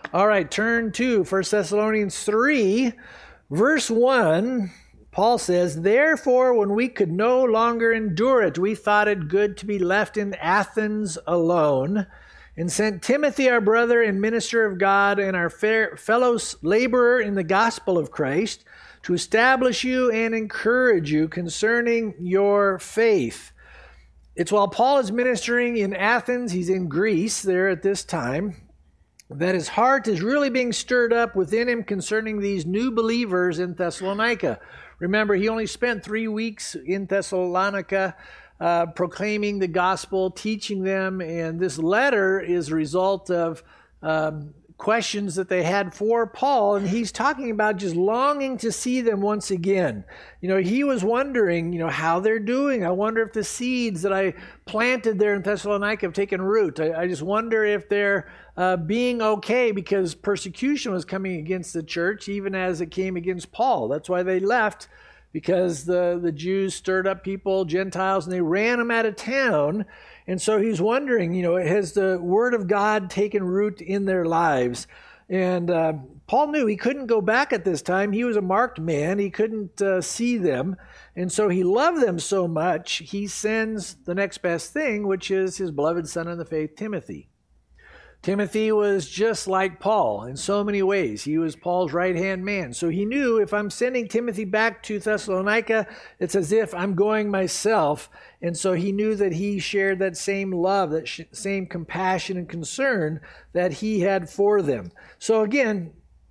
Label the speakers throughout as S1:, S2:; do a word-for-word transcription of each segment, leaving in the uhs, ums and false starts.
S1: All right, turn to First Thessalonians three, verse one. Paul says, "Therefore, when we could no longer endure it, we thought it good to be left in Athens alone, and sent Timothy, our brother and minister of God, and our fair fellow laborer in the gospel of Christ, to establish you and encourage you concerning your faith." It's while Paul is ministering in Athens, he's in Greece there at this time, that his heart is really being stirred up within him concerning these new believers in Thessalonica. Remember, he only spent three weeks in Thessalonica uh, proclaiming the gospel, teaching them, and this letter is a result of um, questions that they had for Paul, and he's talking about just longing to see them once again. You know, he was wondering, you know, how they're doing. I wonder if the seeds that I planted there in Thessalonica have taken root. I, I just wonder if they're uh, being okay, because persecution was coming against the church, even as it came against Paul. That's why they left, because the, the Jews stirred up people, Gentiles, and they ran them out of town. And so he's wondering, you know, has the word of God taken root in their lives? And uh, Paul knew he couldn't go back at this time. He was a marked man. He couldn't uh, see them. And so he loved them so much, he sends the next best thing, which is his beloved son in the faith, Timothy. Timothy was just like Paul in so many ways. He was Paul's right-hand man. So he knew, if I'm sending Timothy back to Thessalonica, it's as if I'm going myself. And so he knew that he shared that same love, that sh- same compassion and concern that he had for them. So again,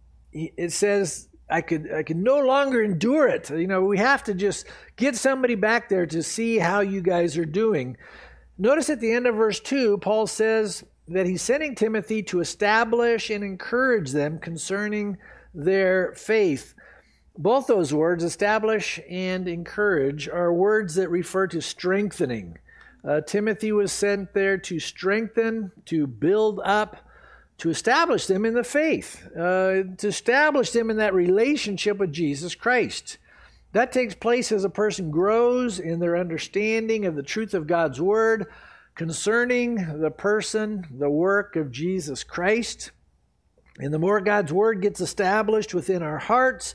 S1: it says, I could I could no longer endure it. You know, we have to just get somebody back there to see how you guys are doing. Notice at the end of verse two, Paul says that he's sending Timothy to establish and encourage them concerning their faith. Both those words, establish and encourage, are words that refer to strengthening. Uh, Timothy was sent there to strengthen, to build up, to establish them in the faith, uh, to establish them in that relationship with Jesus Christ. That takes place as a person grows in their understanding of the truth of God's Word concerning the person, the work of Jesus Christ. And the more God's Word gets established within our hearts,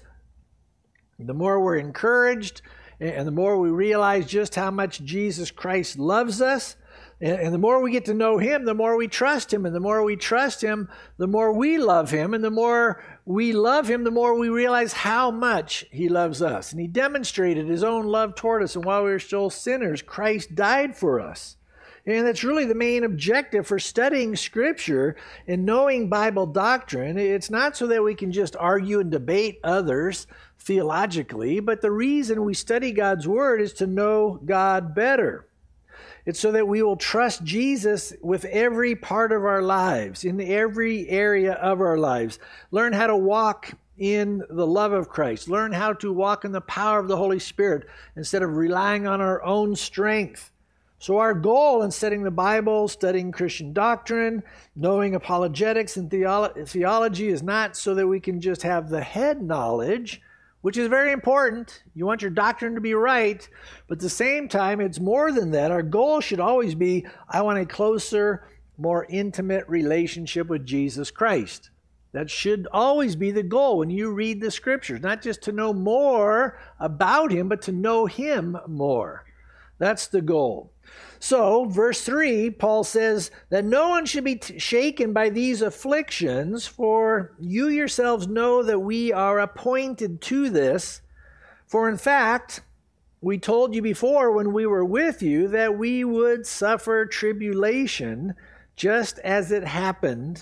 S1: the more we're encouraged, and the more we realize just how much Jesus Christ loves us. And the more we get to know Him, the more we trust Him. And the more we trust Him, the more we love Him. And the more we love Him, the more we realize how much He loves us. And He demonstrated His own love toward us. And while we were still sinners, Christ died for us. And that's really the main objective for studying Scripture and knowing Bible doctrine. It's not so that we can just argue and debate others theologically, but the reason we study God's Word is to know God better. It's so that we will trust Jesus with every part of our lives, in every area of our lives. Learn how to walk in the love of Christ. Learn how to walk in the power of the Holy Spirit instead of relying on our own strength. So our goal in studying the Bible, studying Christian doctrine, knowing apologetics and theolo- theology is not so that we can just have the head knowledge, which is very important. You want your doctrine to be right, but at the same time, it's more than that. Our goal should always be, I want a closer, more intimate relationship with Jesus Christ. That should always be the goal when you read the Scriptures, not just to know more about Him, but to know Him more. That's the goal. So, verse three, Paul says that no one should be t- shaken by these afflictions, for you yourselves know that we are appointed to this. For in fact, we told you before when we were with you that we would suffer tribulation just as it happened,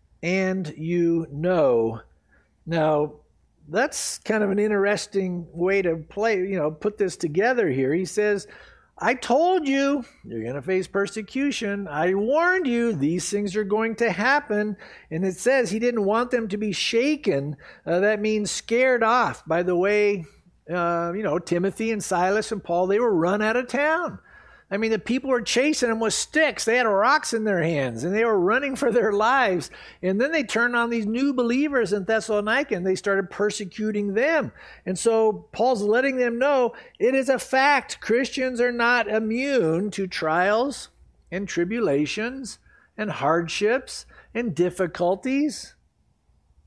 S1: and you know. Now, that's kind of an interesting way to play, you know, put this together here. He says, I told you you're going to face persecution. I warned you these things are going to happen. And it says he didn't want them to be shaken. Uh, that means scared off by the way, uh, you know, Timothy and Silas and Paul, they were run out of town. I mean, the people were chasing them with sticks. They had rocks in their hands, and they were running for their lives. And then they turned on these new believers in Thessalonica, and they started persecuting them. And so Paul's letting them know it is a fact. Christians are not immune to trials and tribulations and hardships and difficulties.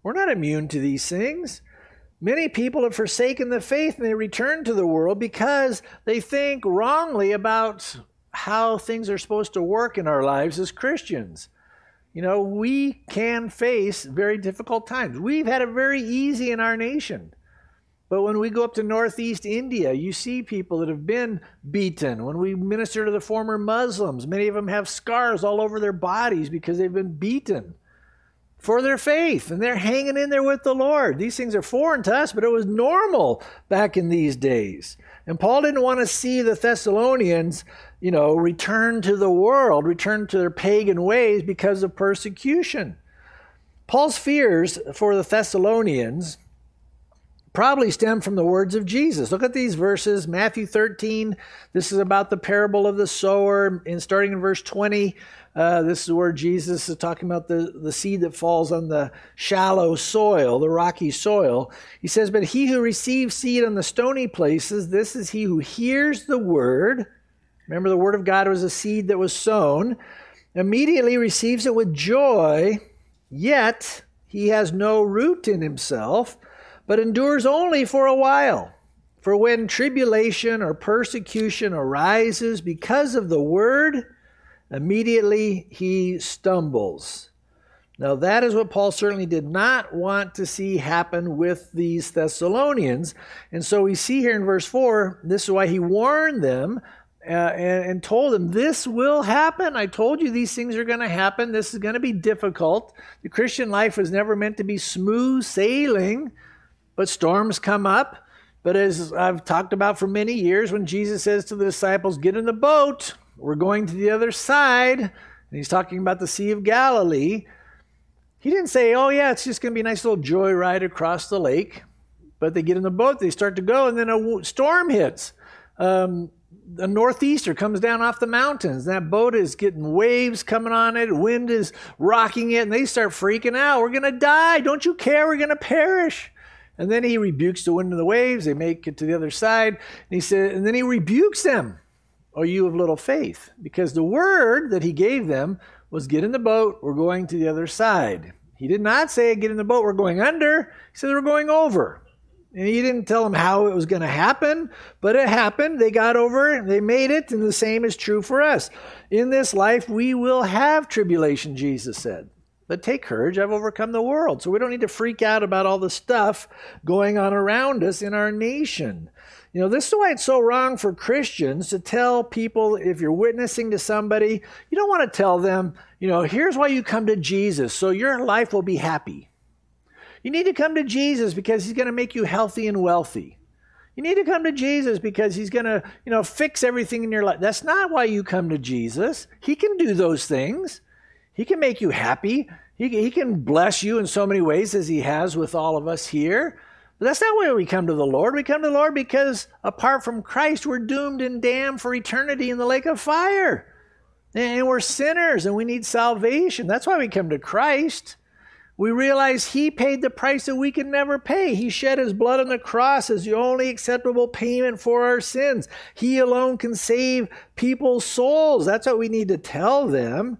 S1: We're not immune to these things. Many people have forsaken the faith and they return to the world because they think wrongly about how things are supposed to work in our lives as Christians. You know, we can face very difficult times. We've had it very easy in our nation. But when we go up to Northeast India, you see people that have been beaten. When we minister to the former Muslims, many of them have scars all over their bodies because they've been beaten for their faith, and they're hanging in there with the Lord. These things are foreign to us, but it was normal back in these days. And Paul didn't want to see the Thessalonians, you know, return to the world, return to their pagan ways because of persecution. Paul's fears for the Thessalonians probably stem from the words of Jesus. Look at these verses, Matthew thirteen. This is about the parable of the sower. And starting in verse twenty, uh, this is where Jesus is talking about the, the seed that falls on the shallow soil, the rocky soil. He says, but he who receives seed on the stony places, this is he who hears the word. Remember, the word of God was a seed that was sown. Immediately receives it with joy, yet he has no root in himself, but endures only for a while. For when tribulation or persecution arises because of the word, immediately he stumbles. Now that is what Paul certainly did not want to see happen with these Thessalonians. And so we see here in verse four, this is why he warned them uh, and, and told them, this will happen. I told you these things are going to happen. This is going to be difficult. The Christian life was never meant to be smooth sailing. But storms come up. But as I've talked about for many years, when Jesus says to the disciples, get in the boat, we're going to the other side, and he's talking about the Sea of Galilee, he didn't say, oh yeah, it's just going to be a nice little joyride across the lake. But they get in the boat, they start to go, and then a storm hits. Um, a northeaster comes down off the mountains. That boat is getting waves coming on it, wind is rocking it, and they start freaking out. We're going to die. Don't you care? We're going to perish. And then he rebukes the wind and the waves. They make it to the other side. And he said, and then he rebukes them. Oh, you of little faith. Because the word that he gave them was get in the boat. We're going to the other side. He did not say get in the boat. We're going under. He said we're going over. And he didn't tell them how it was going to happen. But it happened. They got over it. They made it. And the same is true for us. In this life, we will have tribulation, Jesus said. But take courage, I've overcome the world. So we don't need to freak out about all the stuff going on around us in our nation. You know, this is why it's so wrong for Christians to tell people, if you're witnessing to somebody, you don't want to tell them, you know, here's why you come to Jesus, so your life will be happy. You need to come to Jesus because he's going to make you healthy and wealthy. You need to come to Jesus because he's going to, you know, fix everything in your life. That's not why you come to Jesus. He can do those things. He can make you happy. He, he can bless you in so many ways as he has with all of us here. But that's not why we come to the Lord. We come to the Lord because apart from Christ, we're doomed and damned for eternity in the lake of fire. And we're sinners and we need salvation. That's why we come to Christ. We realize he paid the price that we can never pay. He shed his blood on the cross as the only acceptable payment for our sins. He alone can save people's souls. That's what we need to tell them.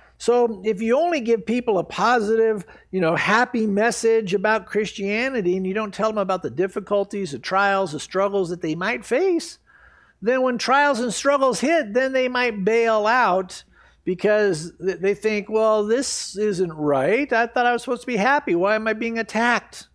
S1: So if you only give people a positive, you know, happy message about Christianity and you don't tell them about the difficulties, the trials, the struggles that they might face, then when trials and struggles hit, then they might bail out because they think, well, this isn't right. I thought I was supposed to be happy. Why am I being attacked?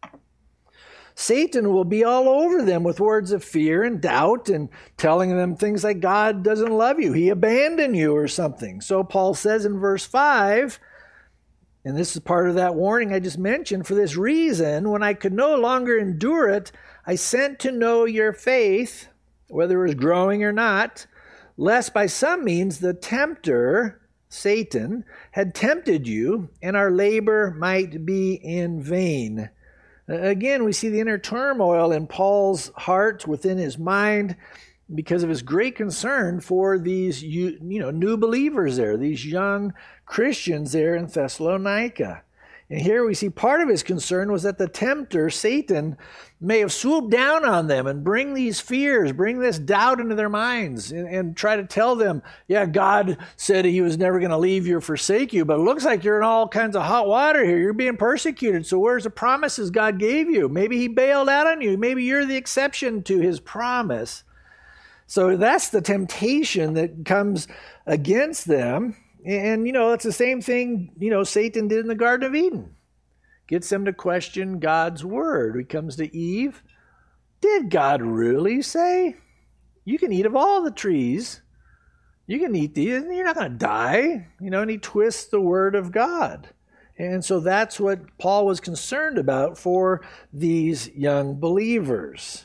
S1: Satan will be all over them with words of fear and doubt and telling them things like God doesn't love you. He abandoned you or something. So Paul says in verse five, and this is part of that warning I just mentioned, for this reason, when I could no longer endure it, I sent to know your faith, whether it was growing or not, lest by some means the tempter, Satan, had tempted you and our labor might be in vain. Again, we see the inner turmoil in Paul's heart, within his mind, because of his great concern for these you know, new believers there, these young Christians there in Thessalonica. And here we see part of his concern was that the tempter, Satan, may have swooped down on them and bring these fears, bring this doubt into their minds and, and try to tell them, yeah, God said he was never going to leave you or forsake you, but it looks like you're in all kinds of hot water here. You're being persecuted. So where's the promises God gave you? Maybe he bailed out on you. Maybe you're the exception to his promise. So that's the temptation that comes against them. And, you know, it's the same thing, you know, Satan did in the Garden of Eden. Gets them to question God's word. He comes to Eve. Did God really say you can eat of all the trees? You can eat these and you're not going to die. You know, and he twists the word of God. And so that's what Paul was concerned about for these young believers.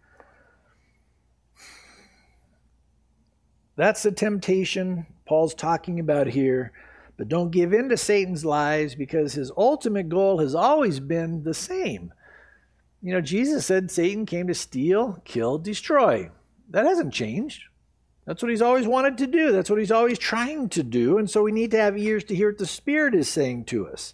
S1: That's the temptation Paul's talking about here. But don't give in to Satan's lies, because his ultimate goal has always been the same. You know, Jesus said Satan came to steal, kill, destroy. That hasn't changed. That's what he's always wanted to do. That's what he's always trying to do. And so we need to have ears to hear what the Spirit is saying to us.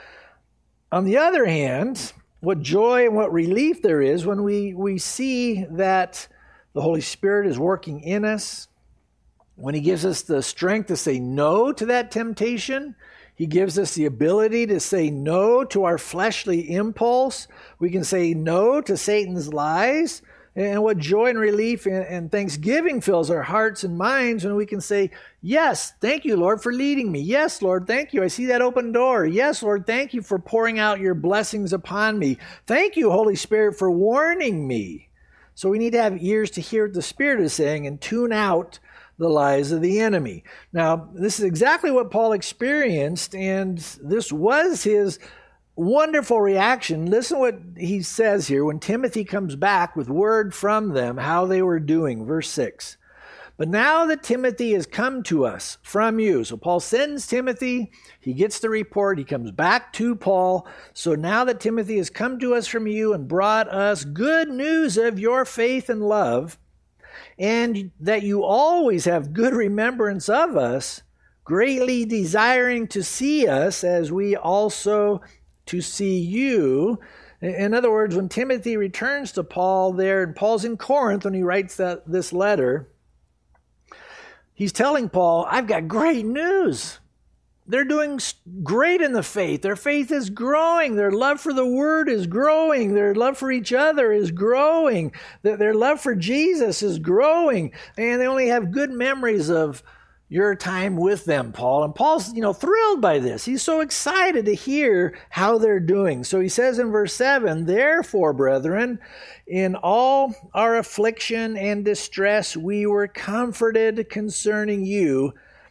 S1: On the other hand, what joy and what relief there is when we, we see that the Holy Spirit is working in us, when he gives us the strength to say no to that temptation, he gives us the ability to say no to our fleshly impulse. We can say no to Satan's lies. And what joy and relief and thanksgiving fills our hearts and minds when we can say, yes, thank you, Lord, for leading me. Yes, Lord, thank you. I see that open door. Yes, Lord, thank you for pouring out your blessings upon me. Thank you, Holy Spirit, for warning me. So we need to have ears to hear what the Spirit is saying and tune out the lies of the enemy. Now, this is exactly what Paul experienced, and this was his wonderful reaction. Listen what he says here when Timothy comes back with word from them, how they were doing. Verse six. But now that Timothy has come to us from you. So Paul sends Timothy. He gets the report. He comes back to Paul. So now that Timothy has come to us from you and brought us good news of your faith and love, and that you always have good remembrance of us, greatly desiring to see us as we also to see you. In other words, when Timothy returns to Paul there, and Paul's in Corinth when he writes that this letter, he's telling Paul, I've got great news. They're doing great in the faith. Their faith is growing. Their love for the Word is growing. Their love for each other is growing. Their love for Jesus is growing. And they only have good memories of your time with them, Paul. And Paul's, you know, thrilled by this. He's so excited to hear how they're doing. So he says in verse seven, therefore, brethren, in all our affliction and distress, we were comforted concerning you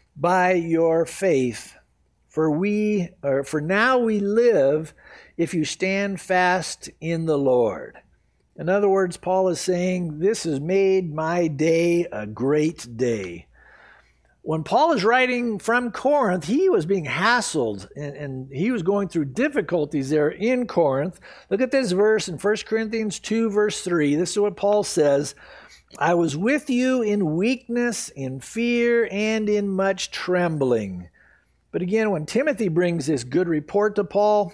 S1: by your faith. For we, or for now we live if you stand fast in the Lord. In other words, Paul is saying, this has made my day a great day. When Paul is writing from Corinth, he was being hassled and, and he was going through difficulties there in Corinth. Look at this verse in First Corinthians two, verse three. This is what Paul says. I was with you in weakness, in fear, and in much trembling. But again, when Timothy brings this good report to Paul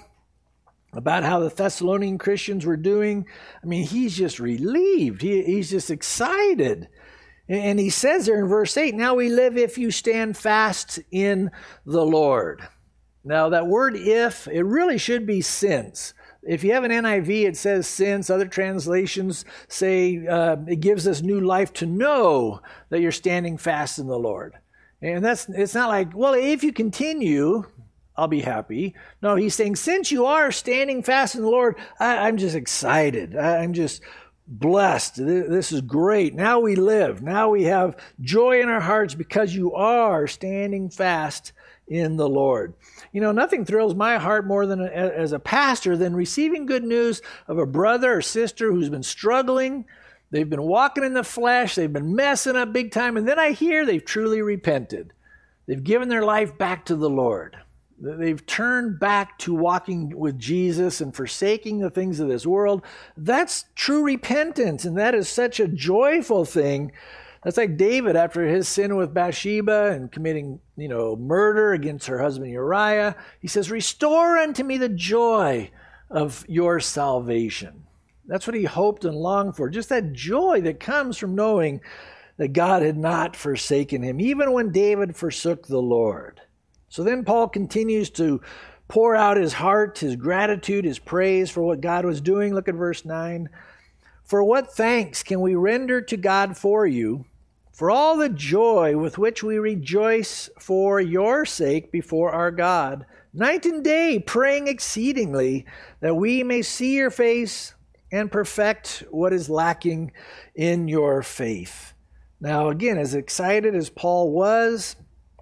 S1: about how the Thessalonian Christians were doing, I mean, he's just relieved. He, he's just excited. And he says there in verse eight, now we live if you stand fast in the Lord. Now that word if, it really should be since. If you have an N I V, it says since. Other translations say uh, it gives us new life to know that you're standing fast in the Lord. And that's it's not like, well, if you continue, I'll be happy. No, he's saying, since you are standing fast in the Lord, I, I'm just excited. I, I'm just blessed. This is great. Now we live. Now we have joy in our hearts because you are standing fast in the Lord. You know, nothing thrills my heart more than a, as a pastor than receiving good news of a brother or sister who's been struggling. They've been walking in the flesh. They've been messing up big time. And then I hear they've truly repented. They've given their life back to the Lord. They've turned back to walking with Jesus and forsaking the things of this world. That's true repentance. And that is such a joyful thing That's like David after his sin with Bathsheba and committing, you know, murder against her husband Uriah. He says, restore unto me the joy of your salvation. That's what he hoped and longed for. Just that joy that comes from knowing that God had not forsaken him, even when David forsook the Lord. So then Paul continues to pour out his heart, his gratitude, his praise for what God was doing. Look at verse nine. For what thanks can we render to God for you, for all the joy with which we rejoice for your sake before our God, night and day praying exceedingly that we may see your face and perfect what is lacking in your faith. Now, again, as excited as Paul was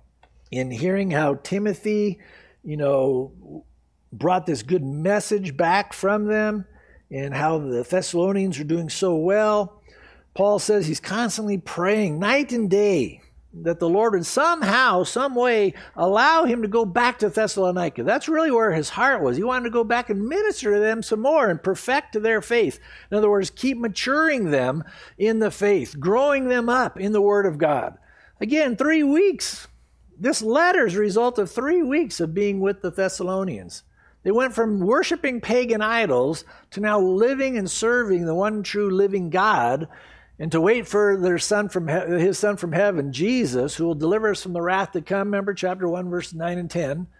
S1: in hearing how Timothy, you know, brought this good message back from them and how the Thessalonians are doing so well, Paul says he's constantly praying night and day that the Lord would somehow, some way, allow him to go back to Thessalonica. That's really where his heart was. He wanted to go back and minister to them some more and perfect their faith. In other words, keep maturing them in the faith, growing them up in the Word of God. Again, three weeks. This letter is a result of three weeks of being with the Thessalonians. They went from worshiping pagan idols to now living and serving the one true living God, and to wait for their son from he- his son from heaven, Jesus, who will deliver us from the wrath to come. Remember chapter one, verses nine and ten.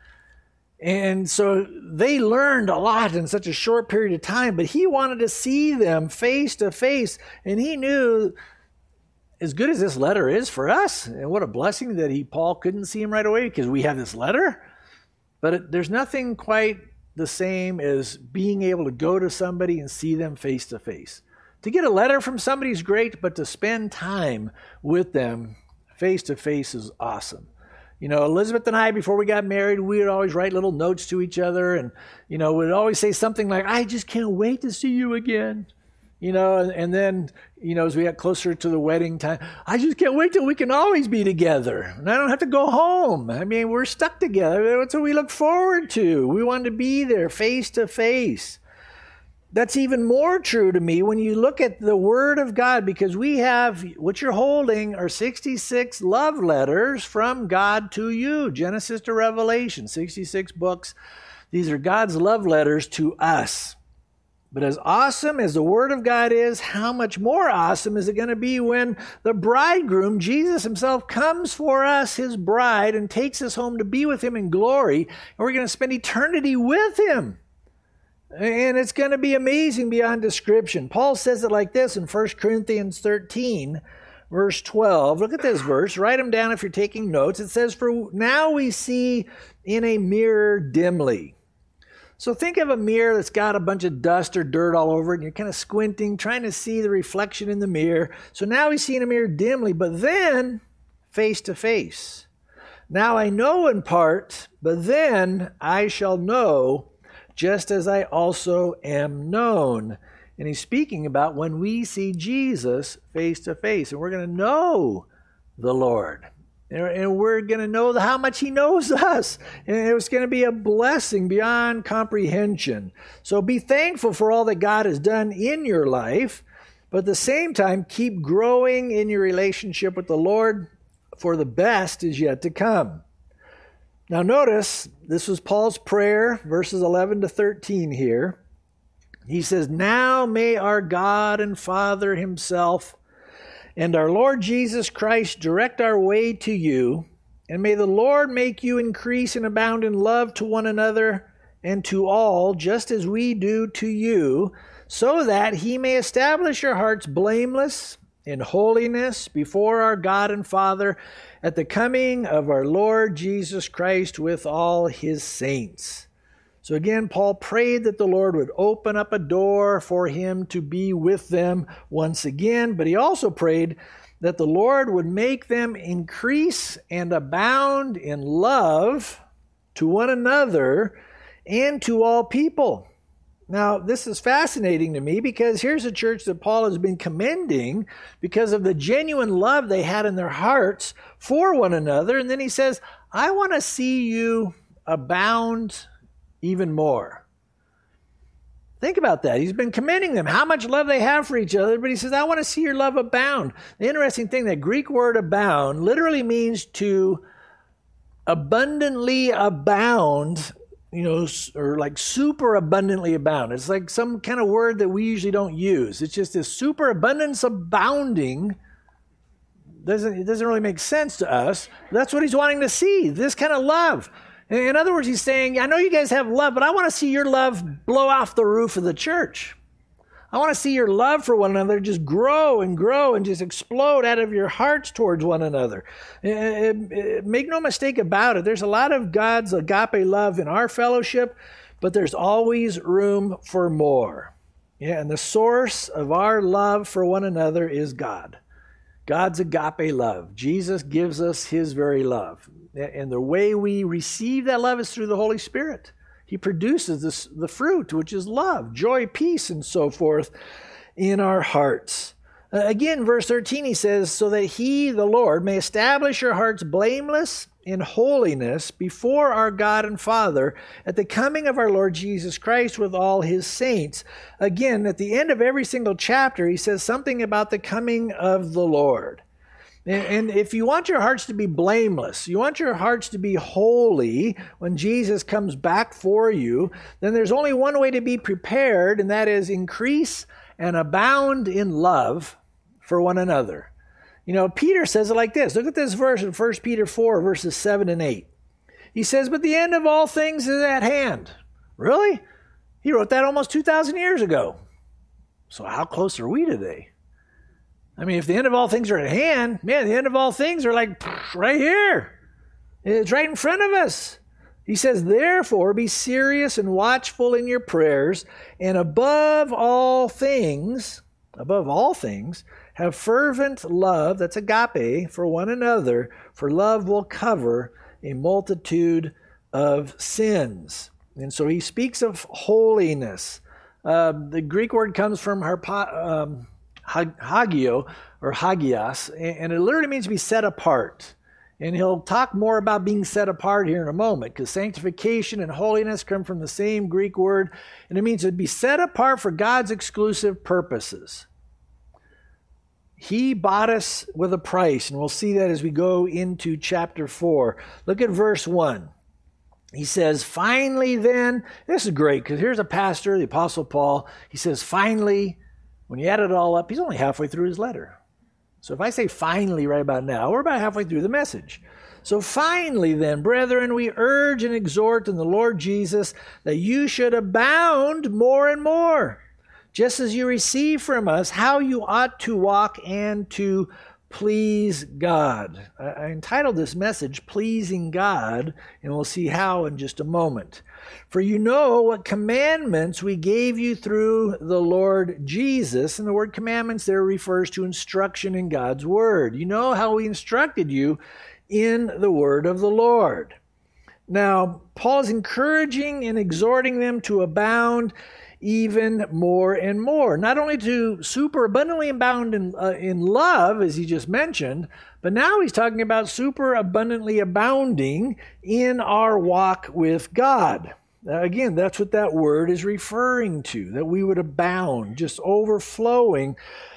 S1: And so they learned a lot in such a short period of time, but he wanted to see them face to face. And he knew, as good as this letter is for us, and what a blessing that he Paul couldn't see him right away because we have this letter. But it, there's nothing quite the same as being able to go to somebody and see them face to face. To get a letter from somebody is great, but to spend time with them face to face is awesome. You know, Elizabeth and I, before we got married, we would always write little notes to each other, and, you know, we'd always say something like, I just can't wait to see you again. You know, and, and then, you know, as we got closer to the wedding time, I just can't wait till we can always be together. And I don't have to go home. I mean, we're stuck together. That's what we look forward to. We want to be there face to face. That's even more true to me when you look at the Word of God, because we have, what you're holding are sixty-six love letters from God to you, Genesis to Revelation, sixty-six books. These are God's love letters to us. But as awesome as the Word of God is, how much more awesome is it going to be when the bridegroom, Jesus himself, comes for us, his bride, and takes us home to be with him in glory, and we're going to spend eternity with him. And it's going to be amazing beyond description. Paul says it like this in First Corinthians thirteen, verse twelve. Look at this verse. Write them down if you're taking notes. It says, for now we see in a mirror dimly. So think of a mirror that's got a bunch of dust or dirt all over it, and you're kind of squinting, trying to see the reflection in the mirror. So now we see in a mirror dimly, but then face to face. Now I know in part, but then I shall know just as I also am known. And he's speaking about when we see Jesus face to face. And we're going to know the Lord. And we're going to know how much he knows us. And it's going to be a blessing beyond comprehension. So be thankful for all that God has done in your life. But at the same time, keep growing in your relationship with the Lord, for the best is yet to come. Now notice, this was Paul's prayer, verses eleven to thirteen here. He says, now may our God and Father himself and our Lord Jesus Christ direct our way to you, and may the Lord make you increase and abound in love to one another and to all, just as we do to you, so that he may establish your hearts blameless in holiness before our God and Father at the coming of our Lord Jesus Christ with all his saints. So again, Paul prayed that the Lord would open up a door for him to be with them once again, but he also prayed that the Lord would make them increase and abound in love to one another and to all people. Now, this is fascinating to me because here's a church that Paul has been commending because of the genuine love they had in their hearts for one another. And then he says, I want to see you abound even more. Think about that. He's been commending them, how much love they have for each other, but he says, I want to see your love abound. The interesting thing, that Greek word abound literally means to abundantly abound, you know, or like super abundantly abound. It's like some kind of word that we usually don't use. It's just this super abundance abounding. Doesn't, it doesn't really make sense to us. That's what he's wanting to see, this kind of love. In other words, he's saying, I know you guys have love, but I want to see your love blow off the roof of the church. I want to see your love for one another just grow and grow and just explode out of your hearts towards one another. Make no mistake about it. There's a lot of God's agape love in our fellowship, but there's always room for more. Yeah, and the source of our love for one another is God. God's agape love. Jesus gives us his very love. And the way we receive that love is through the Holy Spirit. He produces this, the fruit, which is love, joy, peace, and so forth in our hearts. Uh, again, verse thirteen, he says, so that he, the Lord, may establish your hearts blameless in holiness before our God and Father at the coming of our Lord Jesus Christ with all his saints. Again, at the end of every single chapter, he says something about the coming of the Lord. And if you want your hearts to be blameless, you want your hearts to be holy when Jesus comes back for you, then there's only one way to be prepared, and that is increase and abound in love for one another. You know, Peter says it like this. Look at this verse in First Peter four, verses seven and eight. He says, but the end of all things is at hand. Really? He wrote that almost two thousand years ago. So how close are we today? I mean, if the end of all things are at hand, man, the end of all things are like right here. It's right in front of us. He says, therefore, be serious and watchful in your prayers, and above all things, above all things, have fervent love, that's agape, for one another, for love will cover a multitude of sins. And so he speaks of holiness. Uh, the Greek word comes from harpa, um, hagio, or hagios, and it literally means to be set apart. And he'll talk more about being set apart here in a moment, because sanctification and holiness come from the same Greek word, and it means to be set apart for God's exclusive purposes. He bought us with a price, and we'll see that as we go into chapter four. Look at verse one. He says, finally then, this is great, because here's a pastor, the Apostle Paul. He says, finally, when you add it all up, he's only halfway through his letter. So if I say finally right about now, we're about halfway through the message. So finally then, brethren, we urge and exhort in the Lord Jesus that you should abound more and more, just as you receive from us how you ought to walk and to please God. I entitled this message, Pleasing God, and we'll see how in just a moment. For you know what commandments we gave you through the Lord Jesus. And the word commandments there refers to instruction in God's word. You know how we instructed you in the word of the Lord. Now, Paul is encouraging and exhorting them to abound even more and more. Not only to super abundantly abound in, uh, in love, as he just mentioned, but now he's talking about super abundantly abounding in our walk with God. Uh, again, that's what that word is referring to, that we would abound, just overflowing.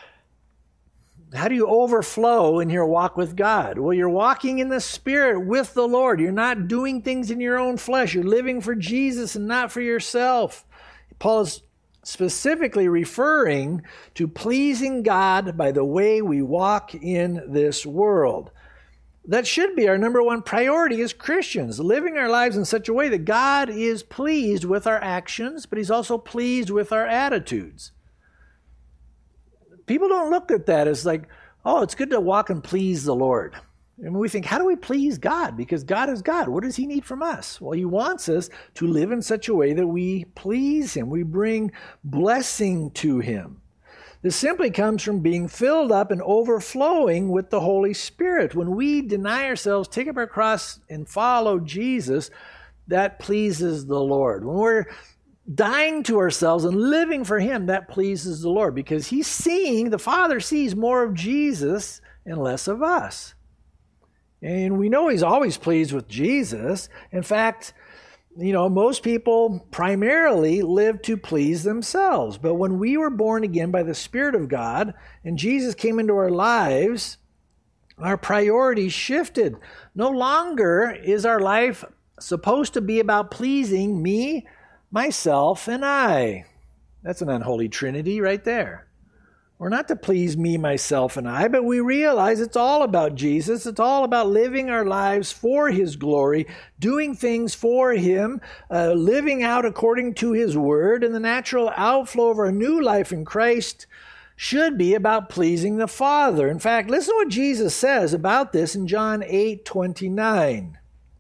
S1: How do you overflow in your walk with God? Well, you're walking in the Spirit with the Lord. You're not doing things in your own flesh. You're living for Jesus and not for yourself. Paul is specifically referring to pleasing God by the way we walk in this world. That should be our number one priority as Christians, living our lives in such a way that God is pleased with our actions, but he's also pleased with our attitudes. People don't look at that as like, oh, it's good to walk and please the Lord. And we think, how do we please God? Because God is God. What does he need from us? Well, he wants us to live in such a way that we please him. We bring blessing to him. This simply comes from being filled up and overflowing with the Holy Spirit. When we deny ourselves, take up our cross, and follow Jesus, that pleases the Lord. When we're dying to ourselves and living for him, that pleases the Lord, because he's seeing, the Father sees more of Jesus and less of us. And we know he's always pleased with Jesus. In fact, You know, most people primarily live to please themselves. But when we were born again by the Spirit of God and Jesus came into our lives, our priorities shifted. No longer is our life supposed to be about pleasing me, myself, and I. That's an unholy trinity right there. We're not to please me, myself, and I, but we realize it's all about Jesus. It's all about living our lives for His glory, doing things for Him, uh, living out according to His Word, and the natural outflow of our new life in Christ should be about pleasing the Father. In fact, listen to what Jesus says about this in John eight twenty-nine.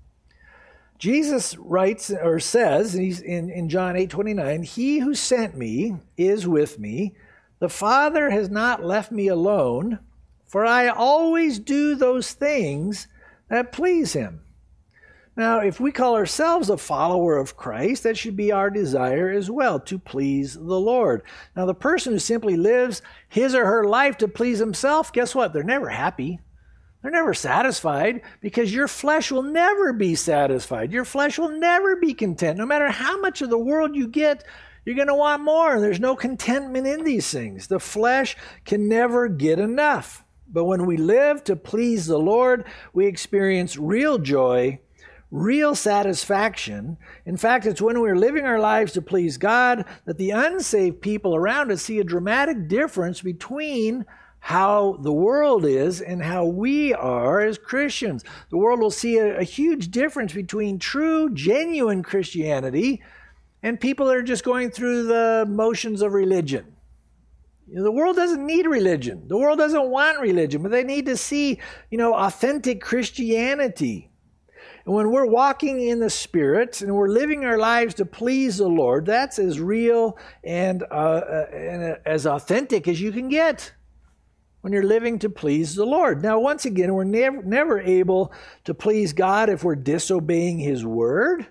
S1: Jesus writes or says he's in, in John eight twenty-nine, "He who sent me is with me. The Father has not left me alone, for I always do those things that please Him." Now, if we call ourselves a follower of Christ, that should be our desire as well, to please the Lord. Now, the person who simply lives his or her life to please himself, guess what? They're never happy. They're never satisfied, because your flesh will never be satisfied. Your flesh will never be content. No matter how much of the world you get, you're going to want more. There's no contentment in these things. The flesh can never get enough. But when we live to please the Lord, we experience real joy, real satisfaction. In fact, it's when we're living our lives to please God that the unsaved people around us see a dramatic difference between how the world is and how we are as Christians. The world will see a, a huge difference between true, genuine Christianity and people that are just going through the motions of religion. You know, the world doesn't need religion. The world doesn't want religion, but they need to see, you know, authentic Christianity. And when we're walking in the Spirit and we're living our lives to please the Lord, that's as real and, uh, and as authentic as you can get when you're living to please the Lord. Now, once again, we're never, never able to please God if we're disobeying His Word.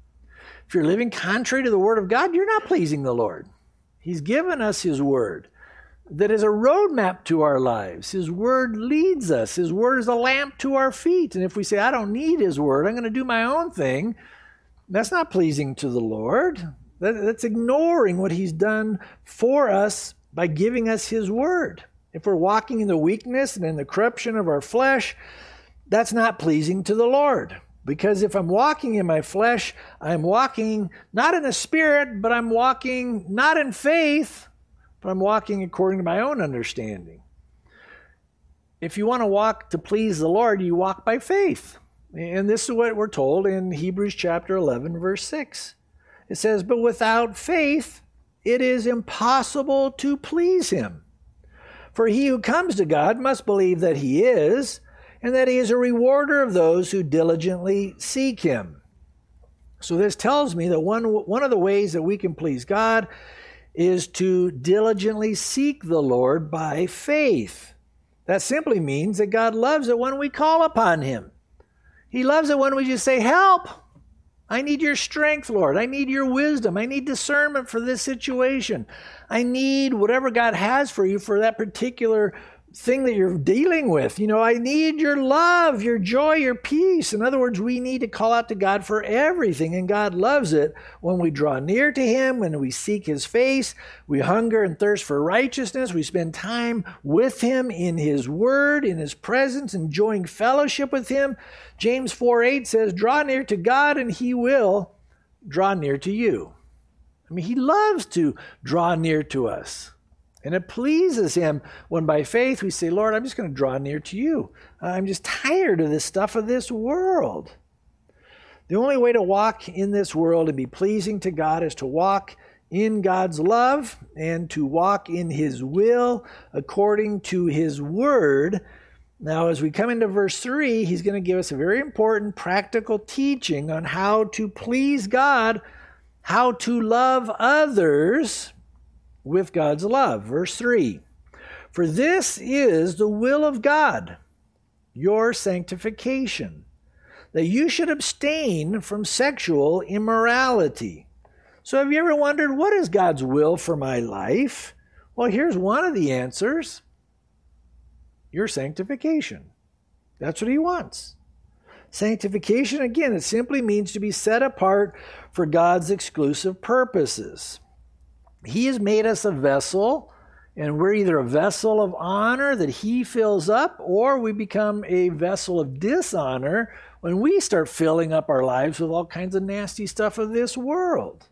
S1: If you're living contrary to the Word of God, you're not pleasing the Lord. He's given us His Word that is a roadmap to our lives. His Word leads us. His Word is a lamp to our feet. And if we say, I don't need His Word, I'm going to do my own thing, that's not pleasing to the Lord. That, that's ignoring what He's done for us by giving us His Word. If we're walking in the weakness and in the corruption of our flesh, that's not pleasing to the Lord. Because if I'm walking in my flesh, I'm walking not in the Spirit, but I'm walking not in faith, but I'm walking according to my own understanding. If you want to walk to please the Lord, you walk by faith. And this is what we're told in Hebrews chapter eleven, verse six. It says, "But without faith, it is impossible to please Him. For he who comes to God must believe that He is, and that He is a rewarder of those who diligently seek Him." So this tells me that one, one of the ways that we can please God is to diligently seek the Lord by faith. That simply means that God loves it when we call upon Him. He loves it when we just say, help! I need your strength, Lord. I need your wisdom. I need discernment for this situation. I need whatever God has for you for that particular thing that you're dealing with. You know, I need your love, your joy, your peace. In other words, we need to call out to God for everything, and God loves it when we draw near to Him, when we seek His face, we hunger and thirst for righteousness, we spend time with Him in His Word, in His presence, enjoying fellowship with Him. James four eight says, "Draw near to God, and He will draw near to you." I mean, He loves to draw near to us. And it pleases Him when by faith we say, Lord, I'm just going to draw near to you. I'm just tired of this stuff of this world. The only way to walk in this world and be pleasing to God is to walk in God's love and to walk in His will according to His Word. Now, as we come into verse three, He's going to give us a very important practical teaching on how to please God, how to love others with God's love. Verse three, "For this is the will of God, your sanctification, that you should abstain from sexual immorality." So have you ever wondered, what is God's will for my life? Well, here's one of the answers. Your sanctification. That's what He wants. Sanctification, again, it simply means to be set apart for God's exclusive purposes. He has made us a vessel, and we're either a vessel of honor that He fills up, or we become a vessel of dishonor when we start filling up our lives with all kinds of nasty stuff of this world.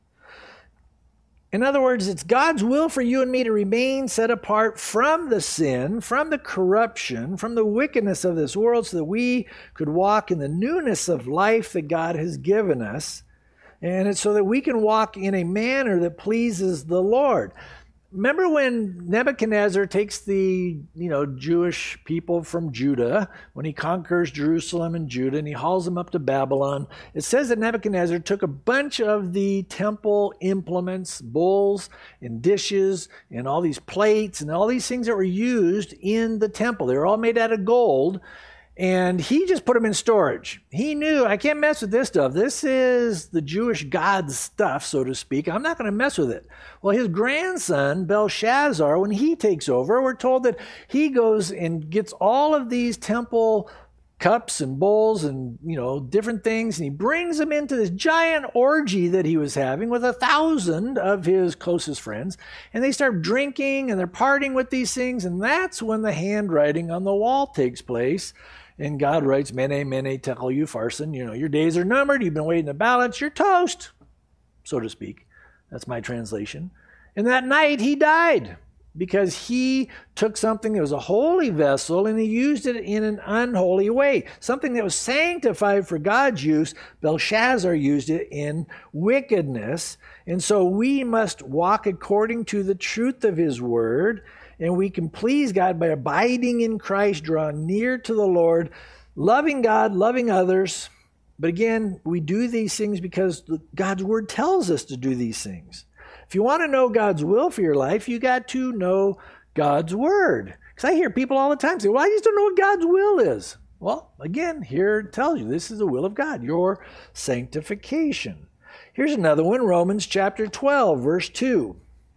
S1: In other words, it's God's will for you and me to remain set apart from the sin, from the corruption, from the wickedness of this world, so that we could walk in the newness of life that God has given us. And it's so that we can walk in a manner that pleases the Lord. Remember when Nebuchadnezzar takes the, you know, Jewish people from Judah, when he conquers Jerusalem and Judah, and he hauls them up to Babylon. It says that Nebuchadnezzar took a bunch of the temple implements, bowls and dishes and all these plates and all these things that were used in the temple. They were all made out of gold. And he just put them in storage. He knew, I can't mess with this stuff. This is the Jewish God's stuff, so to speak. I'm not going to mess with it. Well, his grandson, Belshazzar, when he takes over, we're told that he goes and gets all of these temple cups and bowls and, you know, different things, and he brings them into this giant orgy that he was having with a thousand of his closest friends. And they start drinking and they're partying with these things, and that's when the handwriting on the wall takes place. And God writes, Mene, Mene, Tekel, Upharsin. You know, your days are numbered. You've been waiting the ballots. You're toast, so to speak. That's my translation. And that night he died because he took something that was a holy vessel and he used it in an unholy way. Something that was sanctified for God's use, Belshazzar used it in wickedness. And so we must walk according to the truth of His word. And we can please God by abiding in Christ, drawing near to the Lord, loving God, loving others. But again, we do these things because God's word tells us to do these things. If you want to know God's will for your life, you got to know God's word. Because I hear people all the time say, well, I just don't know what God's will is. Well, again, here it tells you this is the will of God, your sanctification. Here's another one, Romans chapter twelve, verse two.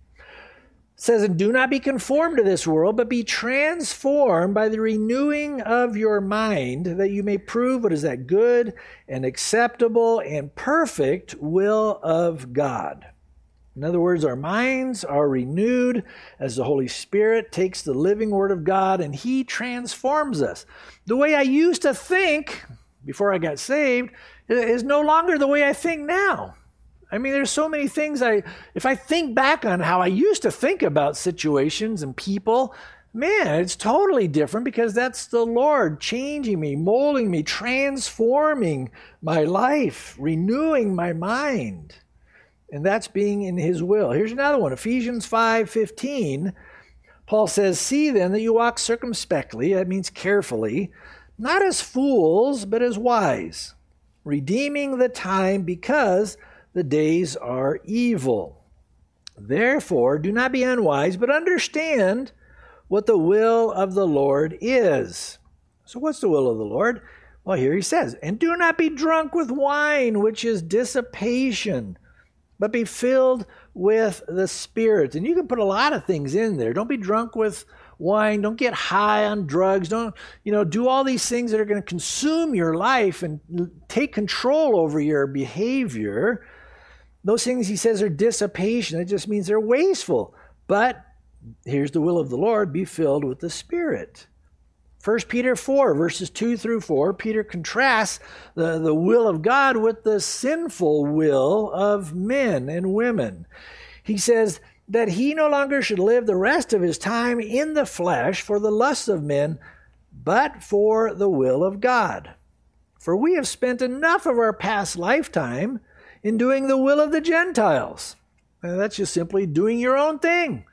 S1: It says, and do not be conformed to this world, but be transformed by the renewing of your mind, that you may prove what is that good and acceptable and perfect will of God. In other words, our minds are renewed as the Holy Spirit takes the living Word of God and He transforms us. The way I used to think before I got saved is no longer the way I think now. I mean, there's so many things I, if I think back on how I used to think about situations and people, man, it's totally different because that's the Lord changing me, molding me, transforming my life, renewing my mind. And that's being in His will. Here's another one, Ephesians five fifteen. Paul says, see then that you walk circumspectly, that means carefully, not as fools, but as wise, redeeming the time because the days are evil. Therefore, do not be unwise, but understand what the will of the Lord is. So what's the will of the Lord? Well, here he says, and do not be drunk with wine, which is dissipation, but be filled with the Spirit. And you can put a lot of things in there. Don't be drunk with wine. Don't get high on drugs. Don't, you know, do all these things that are going to consume your life and take control over your behavior. Those things, he says, are dissipation. It just means they're wasteful. But here's the will of the Lord, be filled with the Spirit. First Peter four, verses two through four, Peter contrasts the, the will of God with the sinful will of men and women. He says that he no longer should live the rest of his time in the flesh for the lusts of men, but for the will of God. For we have spent enough of our past lifetime in doing the will of the Gentiles. And that's just simply doing your own thing.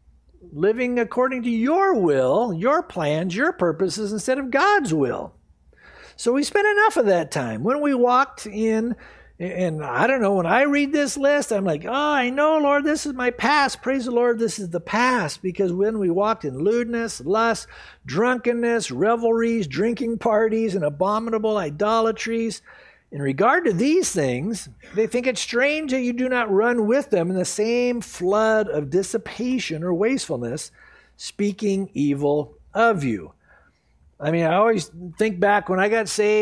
S1: Living according to your will, your plans, your purposes, instead of God's will. So we spent enough of that time. When we walked in, and I don't know, when I read this list, I'm like, oh, I know, Lord, this is my past. Praise the Lord, this is the past. Because when we walked in lewdness, lust, drunkenness, revelries, drinking parties, and abominable idolatries, in regard to these things, they think it strange that you do not run with them in the same flood of dissipation or wastefulness, speaking evil of you. I mean, I always think back when I got saved,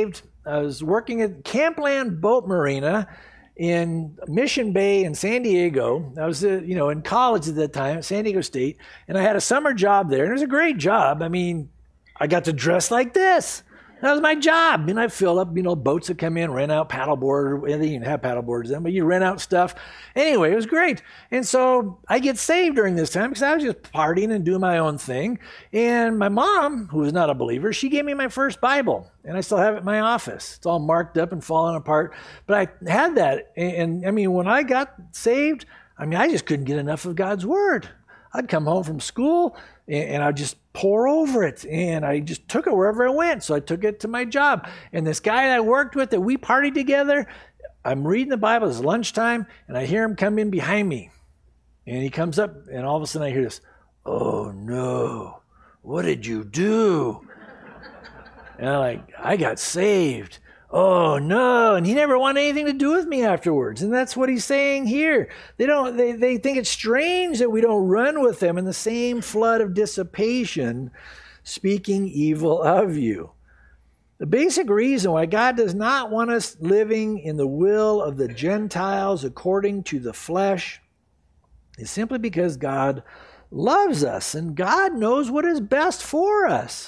S1: I was working at Campland Boat Marina in Mission Bay in San Diego. I was, uh, you know, in college at that time, at San Diego State, and I had a summer job there, and it was a great job. I mean, I got to dress like this. That was my job. And I fill up, you know, boats that come in, rent out paddleboard. They didn't have paddleboards then, but you rent out stuff. Anyway, it was great. And so I get saved during this time because I was just partying and doing my own thing. And my mom, who was not a believer, she gave me my first Bible. And I still have it in my office. It's all marked up and falling apart. But I had that. And, and I mean, when I got saved, I mean, I just couldn't get enough of God's Word. I'd come home from school and, and I'd just pour over it. And I just took it wherever I went. So I took it to my job. And this guy that I worked with, that we partied together, I'm reading the Bible. It's lunchtime, and I hear him come in behind me. And he comes up, and all of a sudden I hear this, "Oh, no, what did you do?" And I'm like, "I got saved." "Oh, no." And he never wanted anything to do with me afterwards. And that's what he's saying here. They don't. They, they think it's strange that we don't run with them in the same flood of dissipation, speaking evil of you. The basic reason why God does not want us living in the will of the Gentiles according to the flesh is simply because God loves us and God knows what is best for us.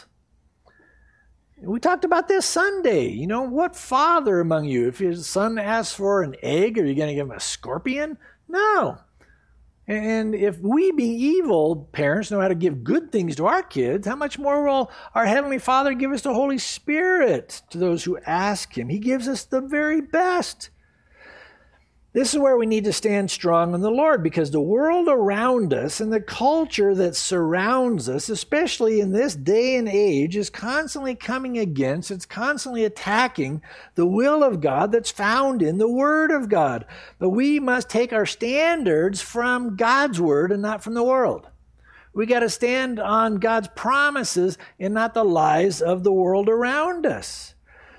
S1: We talked about this Sunday. You know, what father among you, if his son asks for an egg, are you going to give him a scorpion? No. And if we, being evil parents, know how to give good things to our kids, how much more will our Heavenly Father give us the Holy Spirit to those who ask Him? He gives us the very best. This is where we need to stand strong in the Lord, because the world around us and the culture that surrounds us, especially in this day and age, is constantly coming against, it's constantly attacking the will of God that's found in the Word of God. But we must take our standards from God's Word and not from the world. We got to stand on God's promises and not the lies of the world around us.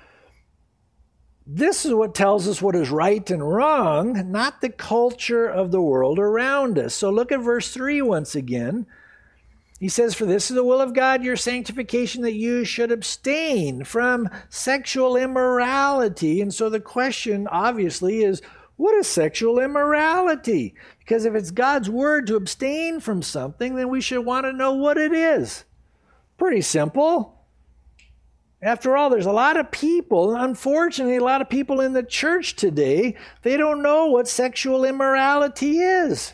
S1: This is what tells us what is right and wrong, not the culture of the world around us. So look at verse three once again. He says, "For this is the will of God, your sanctification, that you should abstain from sexual immorality." And so the question, obviously, is, what is sexual immorality? Because if it's God's word to abstain from something, then we should want to know what it is. Pretty simple. After all, there's a lot of people, unfortunately, a lot of people in the church today, they don't know what sexual immorality is.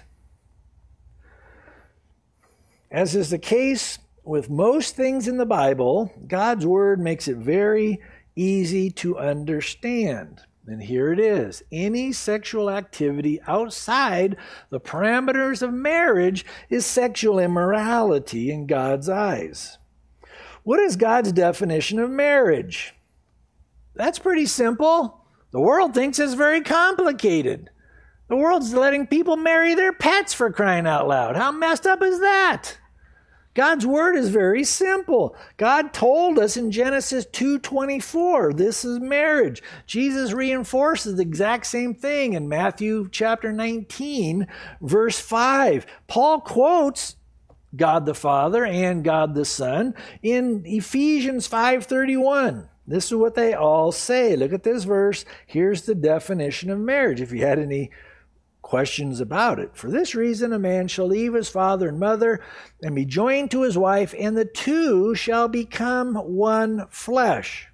S1: As is the case with most things in the Bible, God's Word makes it very easy to understand. And here it is. Any sexual activity outside the parameters of marriage is sexual immorality in God's eyes. What is God's definition of marriage? That's pretty simple. The world thinks it's very complicated. The world's letting people marry their pets, for crying out loud. How messed up is that? God's word is very simple. God told us in Genesis two twenty-four, this is marriage. Jesus reinforces the exact same thing in Matthew chapter nineteen, verse five. Paul quotes God the Father and God the Son in Ephesians five thirty-one. This is what they all say. Look at this verse. Here's the definition of marriage, if you had any questions about it. "For this reason a man shall leave his father and mother and be joined to his wife, and the two shall become one flesh."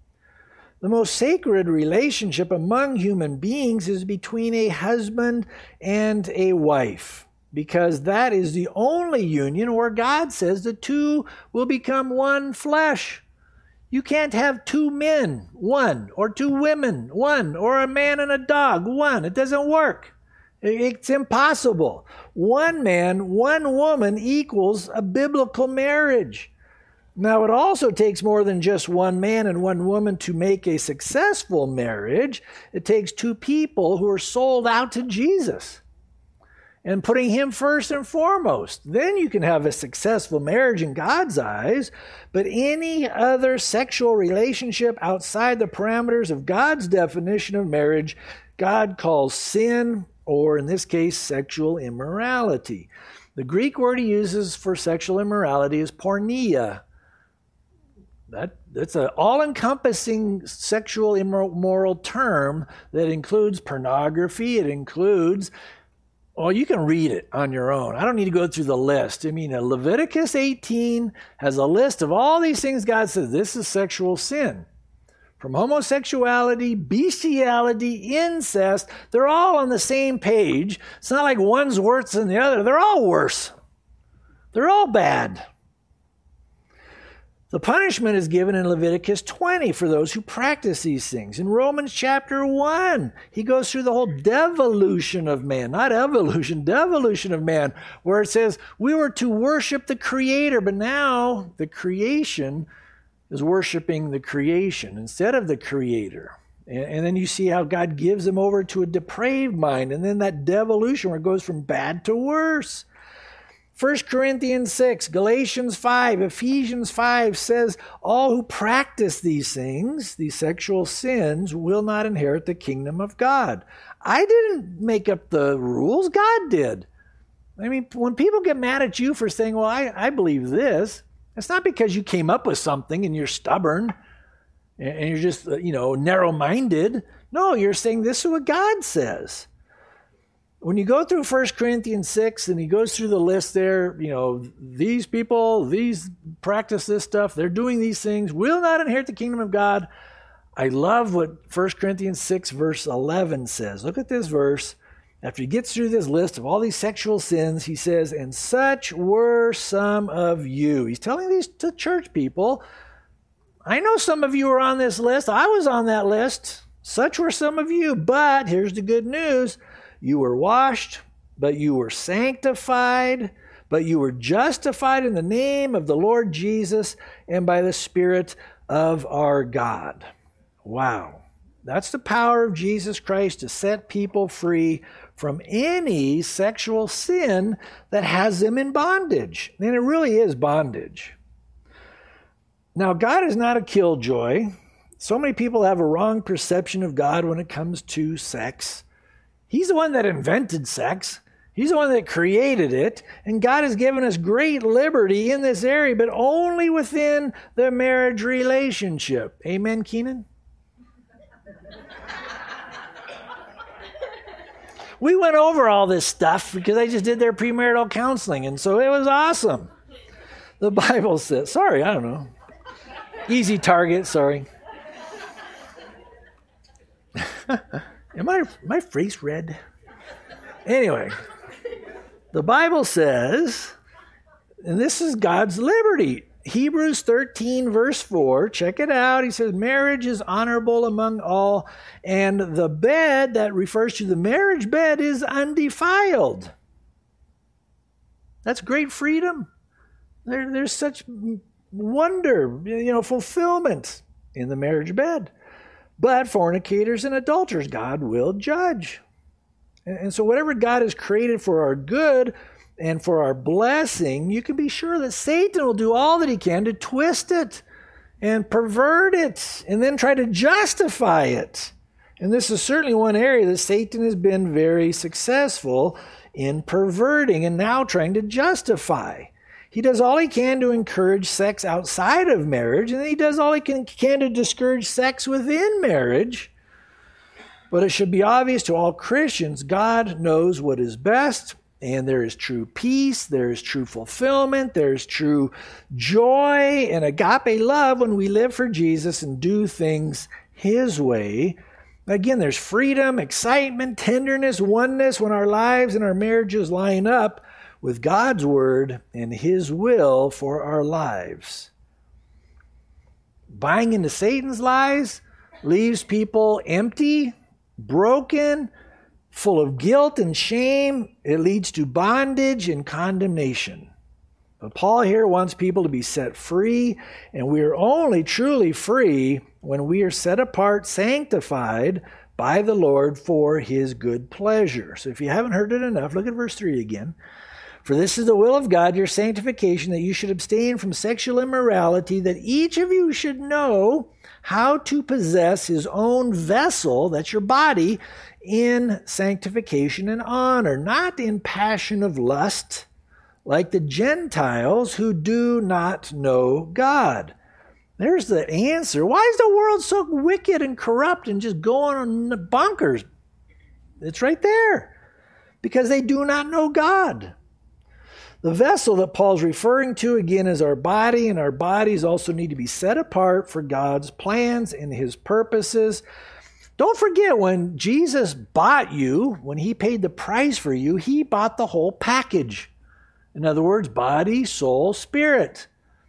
S1: The most sacred relationship among human beings is between a husband and a wife, because that is the only union where God says the two will become one flesh. You can't have two men, one, or two women, one, or a man and a dog, one. It doesn't work. It's impossible. One man, one woman equals a biblical marriage. Now, it also takes more than just one man and one woman to make a successful marriage. It takes two people who are sold out to Jesus and putting Him first and foremost. Then you can have a successful marriage in God's eyes. But any other sexual relationship outside the parameters of God's definition of marriage, God calls sin, or in this case, sexual immorality. The Greek word He uses for sexual immorality is porneia. That, that's an all-encompassing sexual immoral term that includes pornography. It includes, well, you can read it on your own. I don't need to go through the list. I mean, Leviticus eighteen has a list of all these things God says, this is sexual sin. From homosexuality, bestiality, incest, they're all on the same page. It's not like one's worse than the other. They're all worse. They're all bad. The punishment is given in Leviticus twenty for those who practice these things. In Romans chapter one, he goes through the whole devolution of man, not evolution, devolution of man, where it says we were to worship the Creator, but now the creation is worshiping the creation instead of the Creator. And, and then you see how God gives them over to a depraved mind, and then that devolution where it goes from bad to worse. First Corinthians six, Galatians five, Ephesians five says all who practice these things, these sexual sins, will not inherit the kingdom of God. I didn't make up the rules. God did. I mean, when people get mad at you for saying, well, I, I believe this, it's not because you came up with something and you're stubborn and you're just, you know, narrow-minded. No, you're saying this is what God says. When you go through First Corinthians six and he goes through the list there, you know, these people, these practice this stuff, they're doing these things, will not inherit the kingdom of God. I love what First Corinthians six verse eleven says. Look at this verse. After he gets through this list of all these sexual sins, he says, and such were some of you. He's telling these to church people, I know some of you are on this list. I was on that list. Such were some of you. But here's the good news. You were washed, but you were sanctified, but you were justified in the name of the Lord Jesus and by the Spirit of our God. Wow. That's the power of Jesus Christ to set people free from any sexual sin that has them in bondage. And it really is bondage. Now, God is not a killjoy. So many people have a wrong perception of God when it comes to sex. He's the one that invented sex. He's the one that created it. And God has given us great liberty in this area, but only within the marriage relationship. Amen, Keenan? We went over all this stuff because I just did their premarital counseling, and so it was awesome. The Bible says, sorry, I don't know. Easy target, sorry. Am I my face red? Anyway, the Bible says, and this is God's liberty. Hebrews thirteen, verse four, check it out. He says, marriage is honorable among all, and the bed that refers to the marriage bed is undefiled. That's great freedom. There, there's such wonder, you know, fulfillment in the marriage bed. But fornicators and adulterers, God will judge. And so whatever God has created for our good and for our blessing, you can be sure that Satan will do all that he can to twist it and pervert it and then try to justify it. And this is certainly one area that Satan has been very successful in perverting and now trying to justify. He does all he can to encourage sex outside of marriage, and he does all he can, can to discourage sex within marriage. But it should be obvious to all Christians, God knows what is best, and there is true peace, there is true fulfillment, there is true joy and agape love when we live for Jesus and do things his way. Again, there's freedom, excitement, tenderness, oneness when our lives and our marriages line up with God's word and his will for our lives. Buying into Satan's lies leaves people empty, broken, full of guilt and shame. It leads to bondage and condemnation. But Paul here wants people to be set free, and we are only truly free when we are set apart, sanctified by the Lord for his good pleasure. So if you haven't heard it enough, look at verse three again. For this is the will of God, your sanctification, that you should abstain from sexual immorality, that each of you should know how to possess his own vessel, that's your body, in sanctification and honor, not in passion of lust, like the Gentiles who do not know God. There's the answer. Why is the world so wicked and corrupt and just going bonkers? It's right there. Because they do not know God. The vessel that Paul's referring to again is our body, and our bodies also need to be set apart for God's plans and his purposes. Don't forget, when Jesus bought you, when he paid the price for you, he bought the whole package. In other words, body, soul, spirit.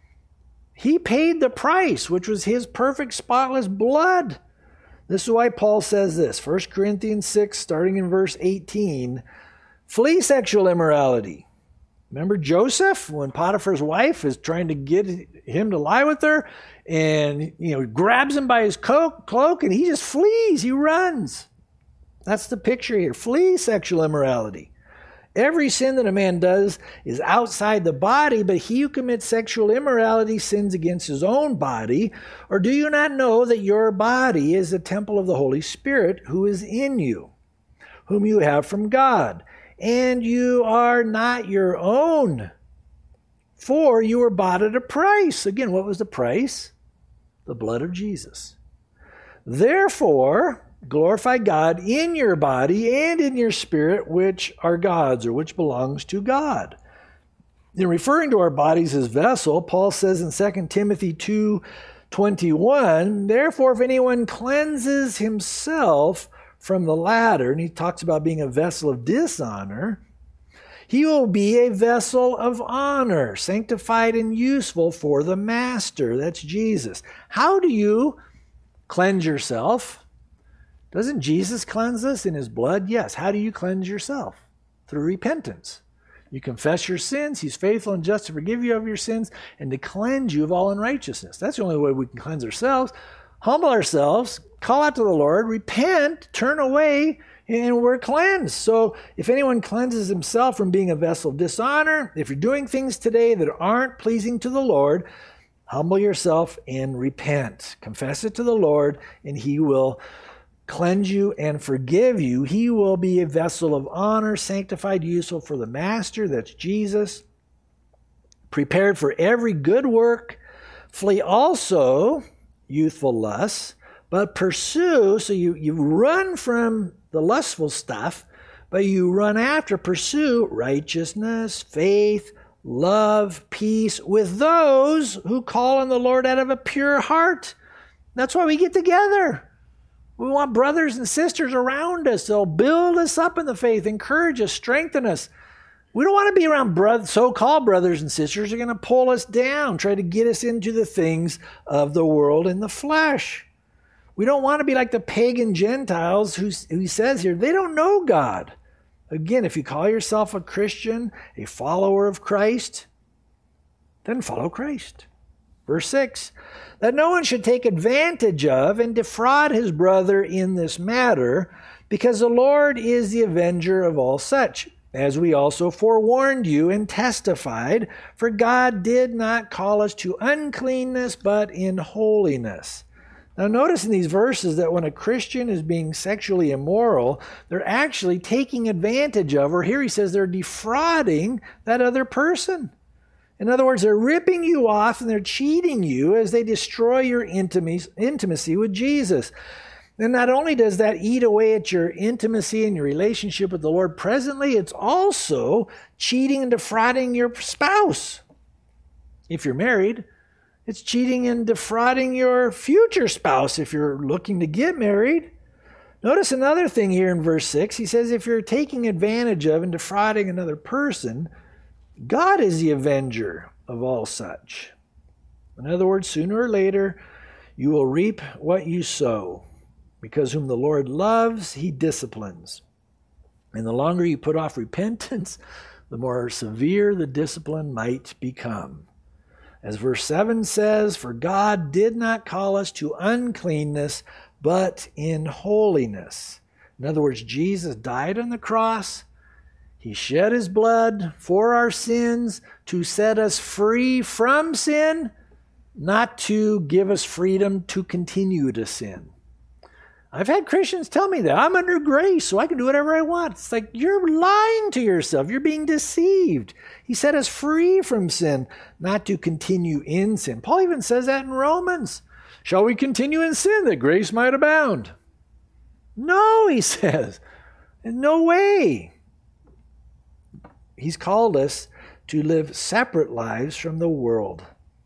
S1: He paid the price, which was his perfect, spotless blood. This is why Paul says this, First Corinthians six, starting in verse eighteen, flee sexual immorality. Remember Joseph, when Potiphar's wife is trying to get him to lie with her, and you know grabs him by his cloak, and he just flees, he runs. That's the picture here. Flee sexual immorality. Every sin that a man does is outside the body, but he who commits sexual immorality sins against his own body. Or do you not know that your body is a temple of the Holy Spirit who is in you, whom you have from God? And you are not your own, for you were bought at a price. Again, what was the price? The blood of Jesus. Therefore, glorify God in your body and in your spirit, which are God's, or which belongs to God. In referring to our bodies as vessel, Paul says in Second Timothy two twenty-one, therefore if anyone cleanses himself from the latter, and he talks about being a vessel of dishonor, he will be a vessel of honor, sanctified and useful for the master. That's Jesus. How do you cleanse yourself? Doesn't Jesus cleanse us in his blood? Yes. How do you cleanse yourself? Through repentance. You confess your sins. He's faithful and just to forgive you of your sins and to cleanse you of all unrighteousness. That's the only way we can cleanse ourselves. Humble ourselves, call out to the Lord, repent, turn away, and we're cleansed. So if anyone cleanses himself from being a vessel of dishonor, if you're doing things today that aren't pleasing to the Lord, humble yourself and repent. Confess it to the Lord, and he will cleanse you and forgive you. He will be a vessel of honor, sanctified, useful for the master. That's Jesus. Prepared for every good work. Flee also youthful lusts, but pursue, so you, you run from the lustful stuff, but you run after, pursue righteousness, faith, love, peace with those who call on the Lord out of a pure heart. That's why we get together. We want brothers and sisters around us. They'll build us up in the faith, encourage us, strengthen us. We don't want to be around bro- so-called brothers and sisters who are going to pull us down, try to get us into the things of the world and the flesh. We don't want to be like the pagan Gentiles who, who he says here, they don't know God. Again, if you call yourself a Christian, a follower of Christ, then follow Christ. Verse six, that no one should take advantage of and defraud his brother in this matter, because the Lord is the avenger of all such, as we also forewarned you and testified, for God did not call us to uncleanness, but in holiness. Now notice in these verses that when a Christian is being sexually immoral, they're actually taking advantage of, or here he says they're defrauding that other person. In other words, they're ripping you off and they're cheating you as they destroy your intimacy with Jesus. And not only does that eat away at your intimacy and your relationship with the Lord presently, it's also cheating and defrauding your spouse. If you're married, it's cheating and defrauding your future spouse if you're looking to get married. Notice another thing here in verse six. He says if you're taking advantage of and defrauding another person, God is the avenger of all such. In other words, sooner or later, you will reap what you sow. Because whom the Lord loves, he disciplines. And the longer you put off repentance, the more severe the discipline might become. As verse seven says, for God did not call us to uncleanness, but in holiness. In other words, Jesus died on the cross. He shed his blood for our sins to set us free from sin, not to give us freedom to continue to sin. I've had Christians tell me that. I'm under grace, so I can do whatever I want. It's like, you're lying to yourself. You're being deceived. He set us free from sin, not to continue in sin. Paul even says that in Romans. Shall we continue in sin that grace might abound? No, he says. No way. He's called us to live separate lives from the world.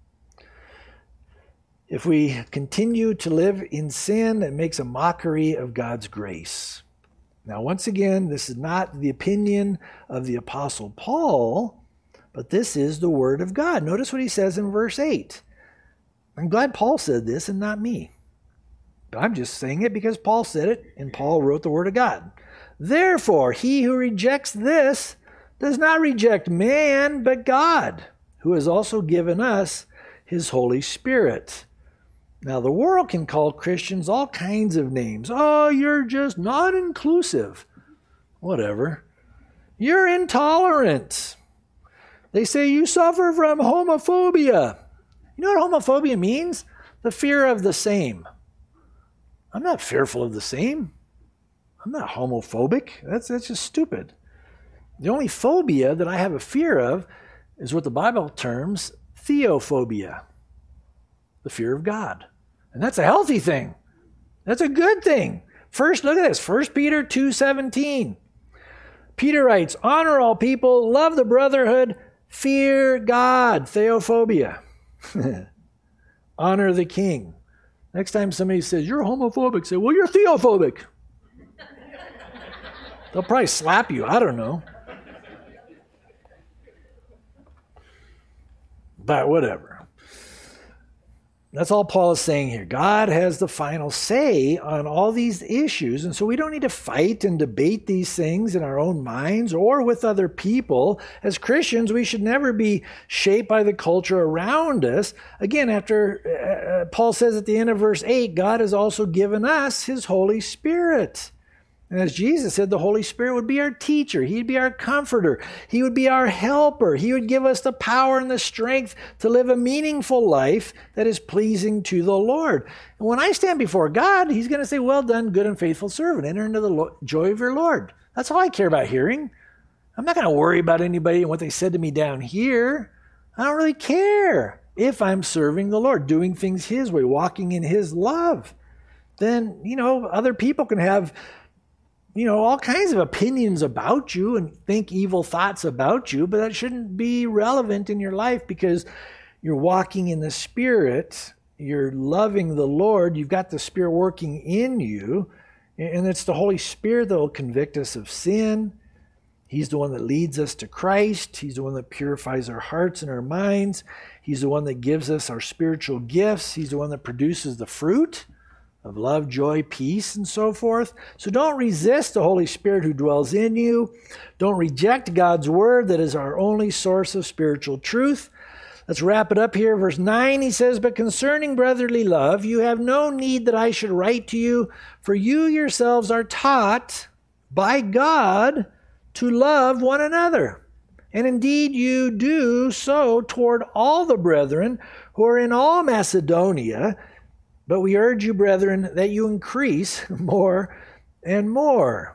S1: If we continue to live in sin, it makes a mockery of God's grace. Now, once again, this is not the opinion of the Apostle Paul, but this is the Word of God. Notice what he says in verse eight. I'm glad Paul said this and not me. But I'm just saying it because Paul said it, and Paul wrote the Word of God. Therefore, he who rejects this does not reject man, but God, who has also given us his Holy Spirit. Now, the world can call Christians all kinds of names. Oh, you're just not inclusive. Whatever. You're intolerant. They say you suffer from homophobia. You know what homophobia means? The fear of the same. I'm not fearful of the same. I'm not homophobic. That's, that's just stupid. The only phobia that I have a fear of is what the Bible terms theophobia. The fear of God. And that's a healthy thing. That's a good thing. First, look at this. First Peter two seventeen. Peter writes, honor all people, love the brotherhood, fear God. Theophobia. Honor the king. Next time somebody says, you're homophobic, say, well, you're theophobic. They'll probably slap you. I don't know. But whatever. That's all Paul is saying here. God has the final say on all these issues, and so we don't need to fight and debate these things in our own minds or with other people. As Christians, we should never be shaped by the culture around us. Again, after uh, Paul says at the end of verse eight, God has also given us his Holy Spirit. And as Jesus said, the Holy Spirit would be our teacher. He'd be our comforter. He would be our helper. He would give us the power and the strength to live a meaningful life that is pleasing to the Lord. And when I stand before God, he's going to say, well done, good and faithful servant. Enter into the lo- joy of your Lord. That's all I care about hearing. I'm not going to worry about anybody and what they said to me down here. I don't really care if I'm serving the Lord, doing things his way, walking in his love. Then, you know, other people can have you know, all kinds of opinions about you and think evil thoughts about you, but that shouldn't be relevant in your life because you're walking in the Spirit, you're loving the Lord, you've got the Spirit working in you, and it's the Holy Spirit that will convict us of sin. He's the one that leads us to Christ. He's the one that purifies our hearts and our minds. He's the one that gives us our spiritual gifts. He's the one that produces the fruit of love, joy, peace, and so forth. So don't resist the Holy Spirit who dwells in you. Don't reject God's word that is our only source of spiritual truth. Let's wrap it up here. Verse nine, he says, but concerning brotherly love, you have no need that I should write to you, for you yourselves are taught by God to love one another. And indeed you do so toward all the brethren who are in all Macedonia. But we urge you, brethren, that you increase more and more.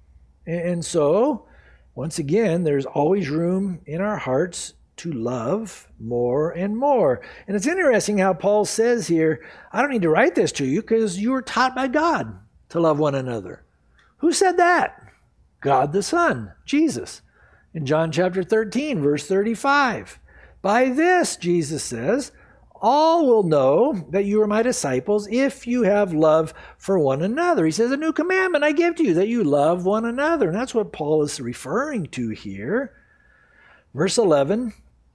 S1: And so, once again, there's always room in our hearts to love more and more. And it's interesting how Paul says here, I don't need to write this to you because you were taught by God to love one another. Who said that? God the Son, Jesus. In John chapter thirteen, verse thirty-five. By this, Jesus says, all will know that you are my disciples if you have love for one another. He says, a new commandment I give to you, that you love one another. And that's what Paul is referring to here. Verse eleven,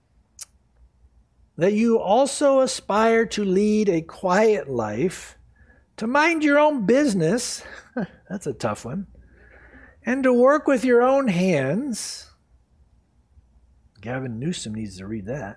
S1: that you also aspire to lead a quiet life, to mind your own business. That's a tough one. And to work with your own hands. Gavin Newsom needs to read that.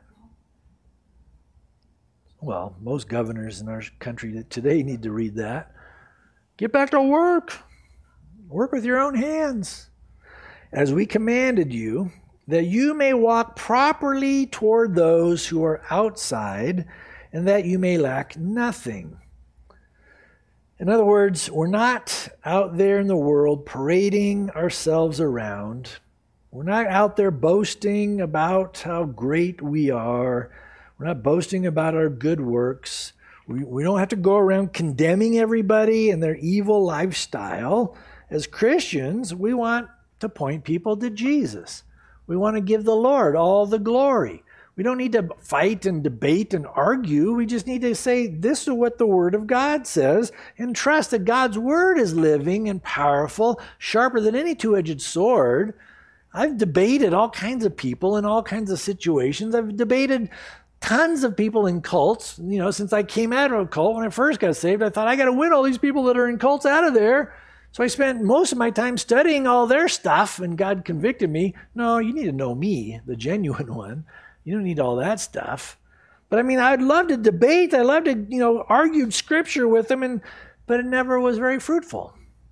S1: Well, most governors in our country today need to read that. Get back to work. Work with your own hands. As we commanded you, that you may walk properly toward those who are outside, and that you may lack nothing. In other words, we're not out there in the world parading ourselves around. We're not out there boasting about how great we are. We're not boasting about our good works. We, we don't have to go around condemning everybody and their evil lifestyle. As Christians, we want to point people to Jesus. We want to give the Lord all the glory. We don't need to fight and debate and argue. We just need to say, this is what the Word of God says, and trust that God's Word is living and powerful, sharper than any two-edged sword. I've debated all kinds of people in all kinds of situations. I've debated tons of people in cults. You know, since I came out of a cult, when I first got saved, I thought, I got to win all these people that are in cults out of there. So I spent most of my time studying all their stuff, and God convicted me. No, you need to know me, the genuine one. You don't need all that stuff. But I mean, I'd love to debate. I love to, you know, argue scripture with them, and but it never was very fruitful.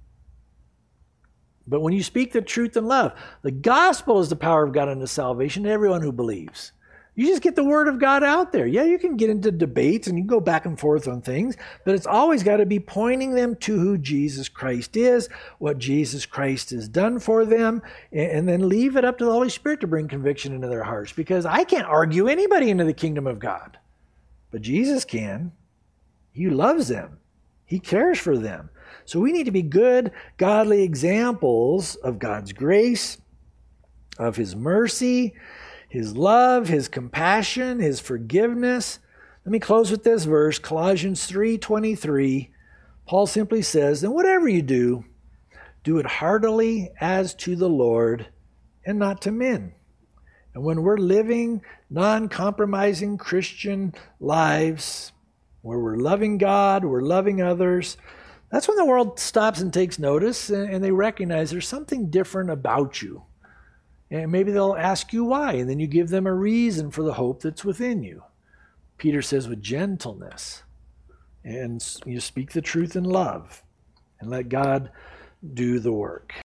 S1: But when you speak the truth in love, the gospel is the power of God unto salvation to everyone who believes. You just get the word of God out there. Yeah, you can get into debates and you can go back and forth on things, but it's always got to be pointing them to who Jesus Christ is, what Jesus Christ has done for them, and then leave it up to the Holy Spirit to bring conviction into their hearts, because I can't argue anybody into the kingdom of God, but Jesus can. He loves them. He cares for them. So we need to be good, godly examples of God's grace, of His mercy, His love, His compassion, His forgiveness. Let me close with this verse, Colossians three twenty-three. Paul simply says, and whatever you do, do it heartily as to the Lord and not to men. And when we're living non-compromising Christian lives, where we're loving God, we're loving others, that's when the world stops and takes notice, and they recognize there's something different about you. And maybe they'll ask you why, and then you give them a reason for the hope that's within you. Peter says with gentleness, and you speak the truth in love, and let God do the work.